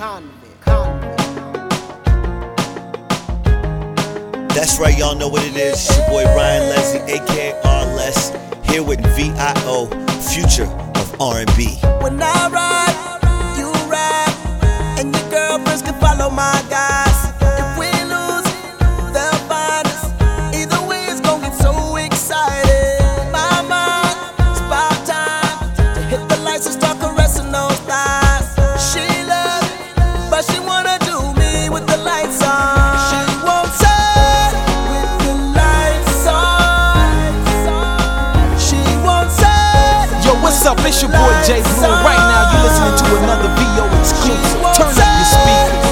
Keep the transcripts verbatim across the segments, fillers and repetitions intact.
Convict. Convict. That's right, y'all know what it is. It's your boy Ryan Leslie, aka R Les, here with V I O, future of R and B. When I ride, you ride, and your girlfriends can follow my guys. If we lose, they'll find us. Either way, it's gonna get so excited. My mind, it's about time to hit the lights and start caressing those thighs. She loves it, but she wanna do me with the lights on. She won't say with the lights on. She won't say. Yo, what's up? It's your boy Jay Blue, and right now you're listening to another V O exclusive. Turn up your speakers.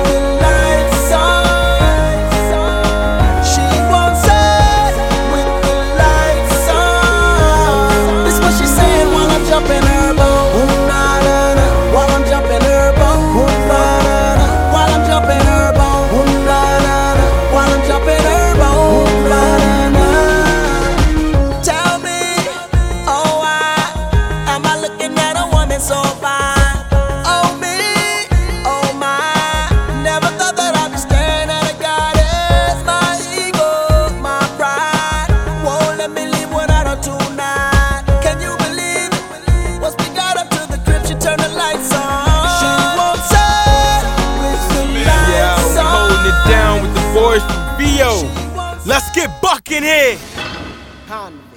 Jumping her boat, ooh, nah, nah, nah. While I'm jumping her boat, ooh, nah, nah, nah. While I'm jumping her boat, ooh, nah, nah, nah. While I'm jumping her boat, ooh, nah, nah, nah. Tell me, oh why am I looking at a woman so fine? Oh me, oh my, never thought that I'd be staring at a goddess. My ego, my pride won't let me leave without her tonight. Can you believe it? Once we got up to the crib, she turned the lights on. She won't say with the lights Yeah, on. we holding it down with the boys from V O. Let's get bucking here. Convict.